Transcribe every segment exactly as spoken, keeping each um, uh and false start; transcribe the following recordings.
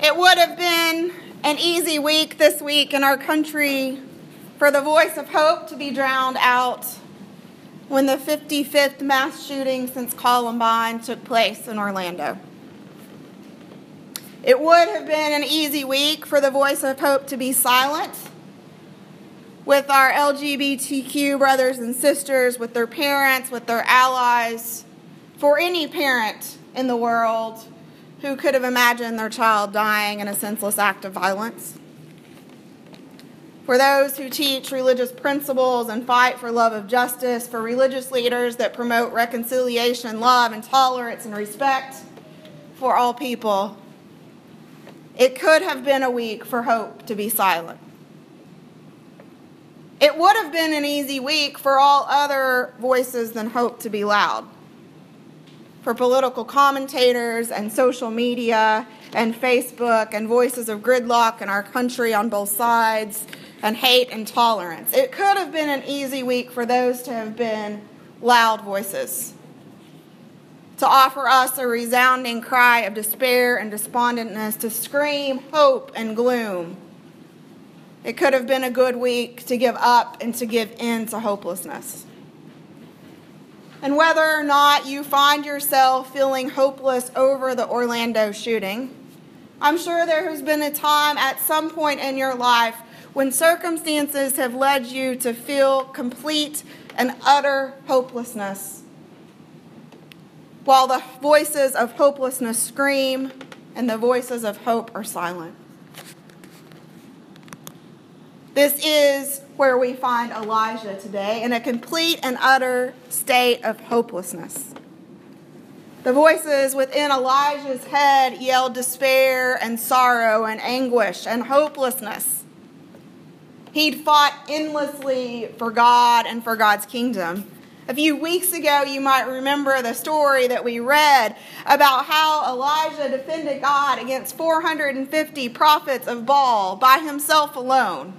It would have been an easy week this week in our country for the voice of hope to be drowned out when the fifty-fifth mass shooting since Columbine took place in Orlando. It would have been an easy week for the voice of hope to be silent with our L G B T Q brothers and sisters, with their parents, with their allies, for any parent in the world who could have imagined their child dying in a senseless act of violence. For those who teach religious principles and fight for love of justice, for religious leaders that promote reconciliation, love, and tolerance and respect for all people, it could have been a week for hope to be silent. It would have been an easy week for all other voices than hope to be loud. For political commentators and social media and Facebook and voices of gridlock in our country on both sides and hate and tolerance. It could have been an easy week for those to have been loud voices, to offer us a resounding cry of despair and despondentness, to scream hope and gloom. It could have been a good week to give up and to give in to hopelessness. And whether or not you find yourself feeling hopeless over the Orlando shooting, I'm sure there has been a time at some point in your life when circumstances have led you to feel complete and utter hopelessness, while the voices of hopelessness scream and the voices of hope are silent. This is where we find Elijah today, in a complete and utter state of hopelessness. The voices within Elijah's head yelled despair and sorrow and anguish and hopelessness. He'd fought endlessly for God and for God's kingdom. A few weeks ago, you might remember the story that we read about how Elijah defended God against four hundred fifty prophets of Baal by himself alone,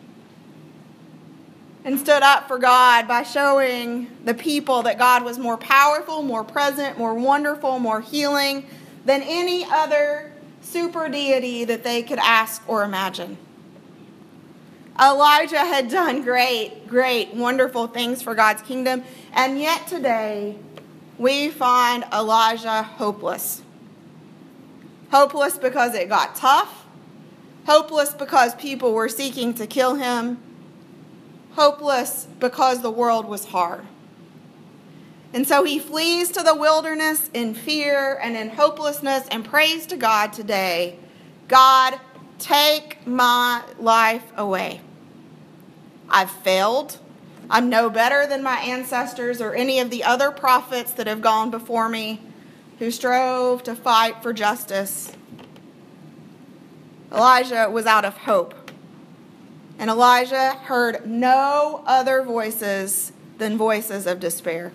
and stood up for God by showing the people that God was more powerful, more present, more wonderful, more healing than any other super deity that they could ask or imagine. Elijah had done great, great, wonderful things for God's kingdom, and yet today we find Elijah hopeless. Hopeless because it got tough, hopeless because people were seeking to kill him, hopeless because the world was hard. And so he flees to the wilderness in fear and in hopelessness and prays to God today, God, take my life away. I've failed. I'm no better than my ancestors or any of the other prophets that have gone before me who strove to fight for justice. Elijah was out of hope. And Elijah heard no other voices than voices of despair.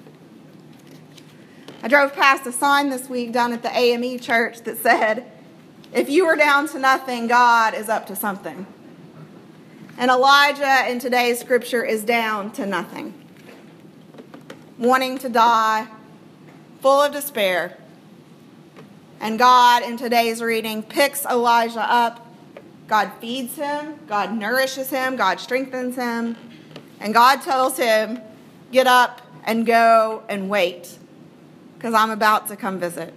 I drove past a sign this week down at the A M E church that said, if you are down to nothing, God is up to something. And Elijah in today's scripture is down to nothing, wanting to die, full of despair. And God in today's reading picks Elijah up. God feeds him, God nourishes him, God strengthens him, and God tells him, get up and go and wait, because I'm about to come visit.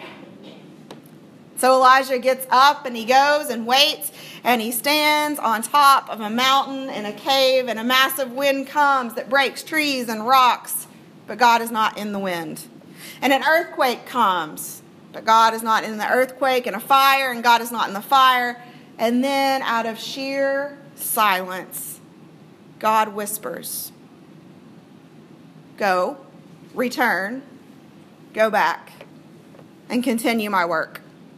So Elijah gets up and he goes and waits, and he stands on top of a mountain in a cave, and a massive wind comes that breaks trees and rocks, but God is not in the wind. And an earthquake comes, but God is not in the earthquake, and a fire, and God is not in the fire. And then out of sheer silence, God whispers, go, return, go back, and continue my work.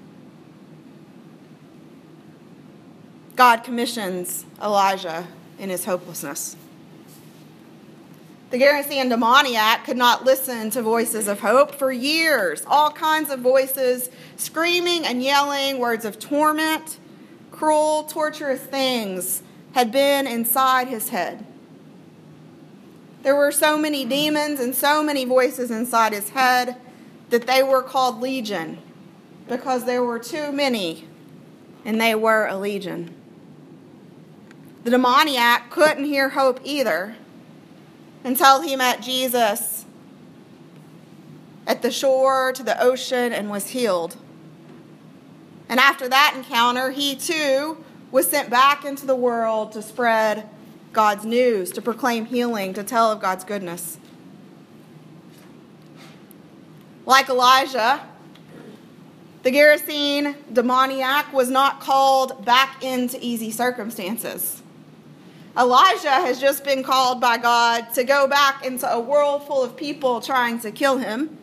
God commissions Elijah in his hopelessness. The Gerasene demoniac could not listen to voices of hope for years. All kinds of voices screaming and yelling words of torment, cruel, torturous things had been inside his head. There were so many demons and so many voices inside his head that they were called legion, because there were too many and they were a legion. The demoniac couldn't hear hope either until he met Jesus at the shore to the ocean and was healed. And after that encounter, he too was sent back into the world to spread God's news, to proclaim healing, to tell of God's goodness. Like Elijah, the Gerasene demoniac was not called back into easy circumstances. Elijah has just been called by God to go back into a world full of people trying to kill him.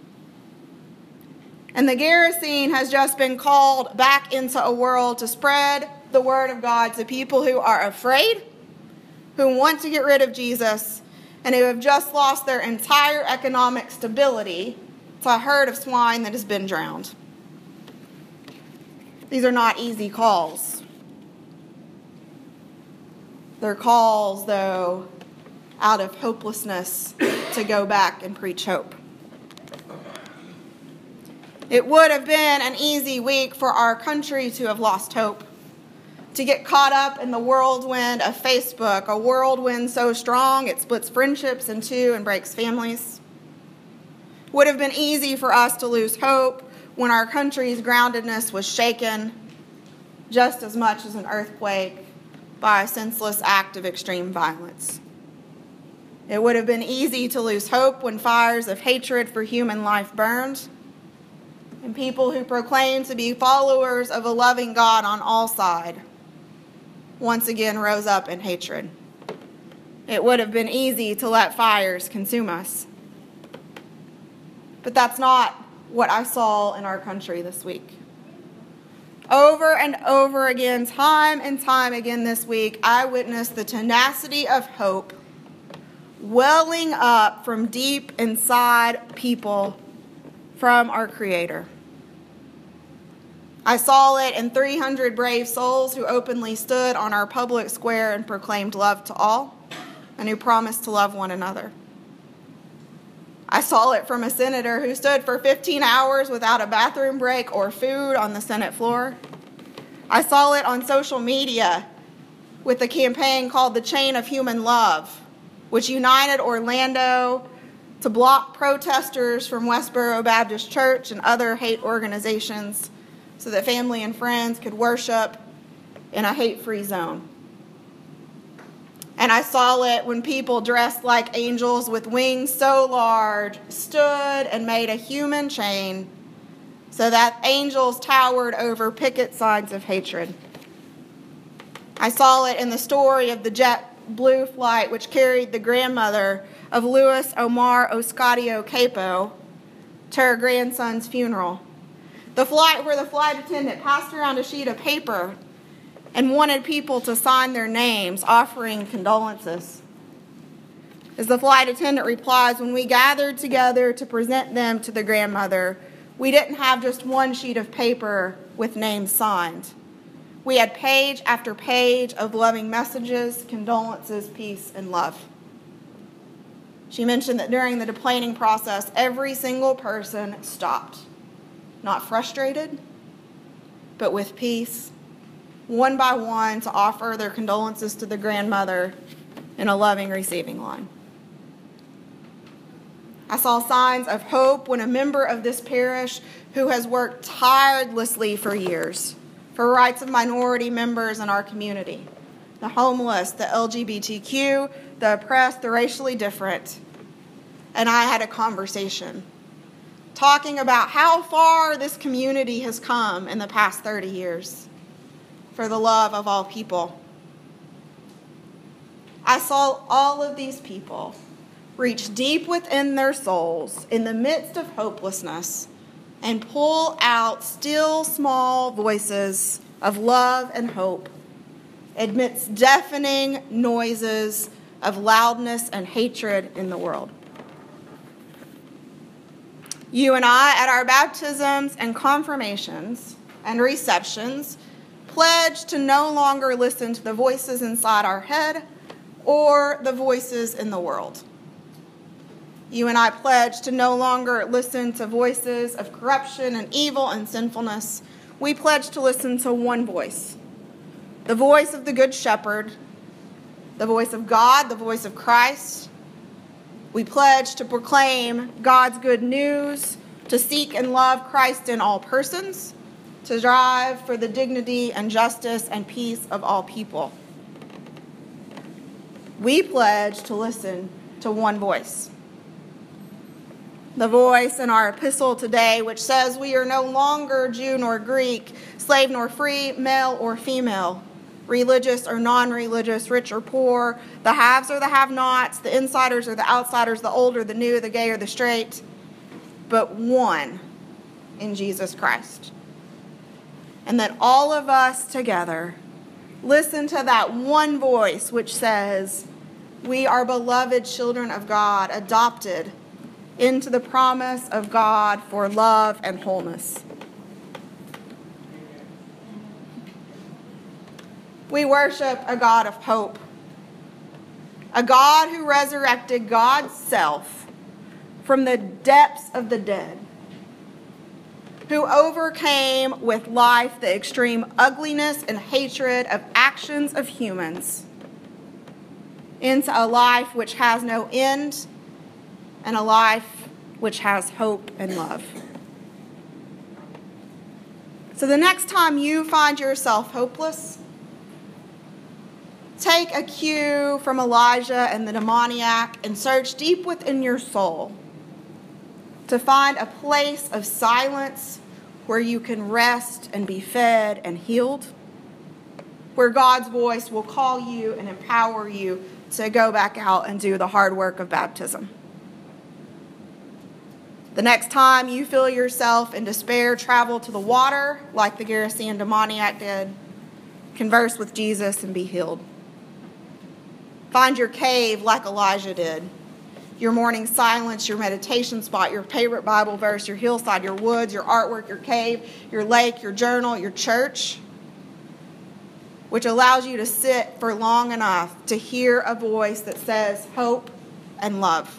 And the Gerasene has just been called back into a world to spread the word of God to people who are afraid, who want to get rid of Jesus, and who have just lost their entire economic stability to a herd of swine that has been drowned. These are not easy calls. They're calls, though, out of hopelessness to go back and preach hope. It would have been an easy week for our country to have lost hope, to get caught up in the whirlwind of Facebook, a whirlwind so strong it splits friendships in two and breaks families. It would have been easy for us to lose hope when our country's groundedness was shaken just as much as an earthquake by a senseless act of extreme violence. It would have been easy to lose hope when fires of hatred for human life burned, and people who proclaim to be followers of a loving God on all sides once again rose up in hatred. It would have been easy to let fires consume us. But that's not what I saw in our country this week. Over and over again, time and time again this week, I witnessed the tenacity of hope welling up from deep inside people from our Creator. I saw it in three hundred brave souls who openly stood on our public square and proclaimed love to all, and who promised to love one another. I saw it from a senator who stood for fifteen hours without a bathroom break or food on the Senate floor. I saw it on social media with a campaign called the Chain of Human Love, which united Orlando to block protesters from Westboro Baptist Church and other hate organizations so that family and friends could worship in a hate-free zone. And I saw it when people dressed like angels with wings so large stood and made a human chain so that angels towered over picket signs of hatred. I saw it in the story of the JetBlue flight which carried the grandmother of Luis Omar Oscadio Capo to her grandson's funeral. The flight where the flight attendant passed around a sheet of paper and wanted people to sign their names, offering condolences. As the flight attendant replies, when we gathered together to present them to the grandmother, we didn't have just one sheet of paper with names signed. We had page after page of loving messages, condolences, peace, and love. She mentioned that during the deplaning process, every single person stopped, not frustrated, but with peace, one by one, to offer their condolences to the grandmother in a loving receiving line. I saw signs of hope when a member of this parish who has worked tirelessly for years for rights of minority members in our community, the homeless, the L G B T Q, the oppressed, the racially different, and I had a conversation talking about how far this community has come in the past thirty years for the love of all people. I saw all of these people reach deep within their souls in the midst of hopelessness and pull out still small voices of love and hope amidst deafening noises of loudness and hatred in the world. You and I, at our baptisms and confirmations and receptions, pledge to no longer listen to the voices inside our head or the voices in the world. You and I pledge to no longer listen to voices of corruption and evil and sinfulness we pledge to listen to one voice, the voice of the Good Shepherd, the voice of God, the voice of Christ. We pledge to proclaim God's good news, to seek and love Christ in all persons, to strive for the dignity and justice and peace of all people. We pledge to listen to one voice. The voice in our epistle today, which says we are no longer Jew nor Greek, slave nor free, male or female, religious or non-religious, rich or poor, the haves or the have-nots, the insiders or the outsiders, the old or the new, the gay or the straight, but one in Jesus Christ. And that all of us together listen to that one voice which says, we are beloved children of God, adopted into the promise of God for love and wholeness. We worship a God of hope, a God who resurrected God's self from the depths of the dead, who overcame with life the extreme ugliness and hatred of actions of humans into a life which has no end and a life which has hope and love. So the next time you find yourself hopeless, take a cue from Elijah and the demoniac and search deep within your soul to find a place of silence where you can rest and be fed and healed, where God's voice will call you and empower you to go back out and do the hard work of baptism. The next time you feel yourself in despair, travel to the water like the Gerasean demoniac did. Converse with Jesus and be healed. Find your cave like Elijah did. Your morning silence, your meditation spot, your favorite Bible verse, your hillside, your woods, your artwork, your cave, your lake, your journal, your church, which allows you to sit for long enough to hear a voice that says hope and love.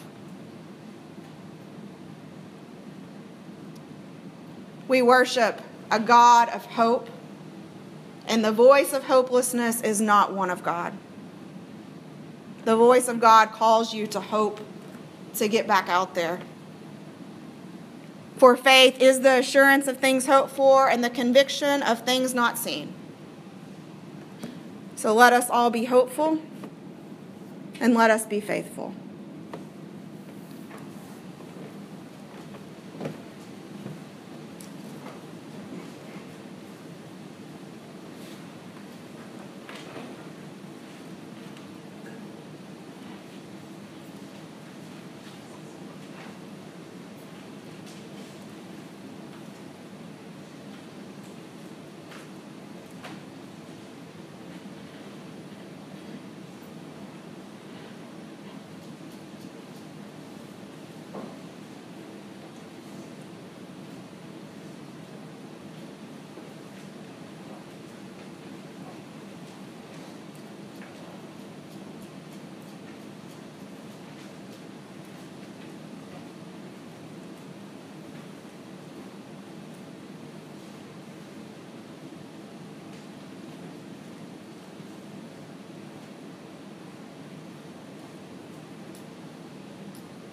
We worship a God of hope, and the voice of hopelessness is not one of God. The voice of God calls you to hope, to get back out there. For faith is the assurance of things hoped for and the conviction of things not seen. So let us all be hopeful and let us be faithful.